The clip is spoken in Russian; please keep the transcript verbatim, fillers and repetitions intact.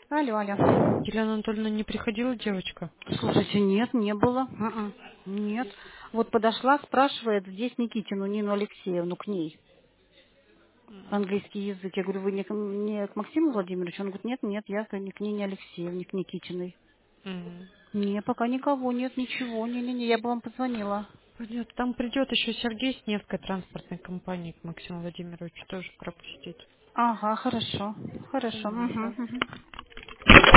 Алло, алло. Елена Анатольевна не приходила, девочка? Слушайте, нет, не было. М-м. Нет. Вот подошла, спрашивает здесь Никитину Нину Алексеевну к ней. Английский язык. Я говорю, вы не, к не к Максиму Владимировичу? Он говорит, нет, нет, я к ни к Нине Алексеевне, к Никитиной. Мгм. Не, пока никого нет, ничего. Не-не-не, я бы вам позвонила. Понятно. Там придет еще Сергей с Невской транспортной компании к Максиму Владимировичу тоже пропустить. Ага, хорошо. Хорошо. Мгм, Понятно. мгм.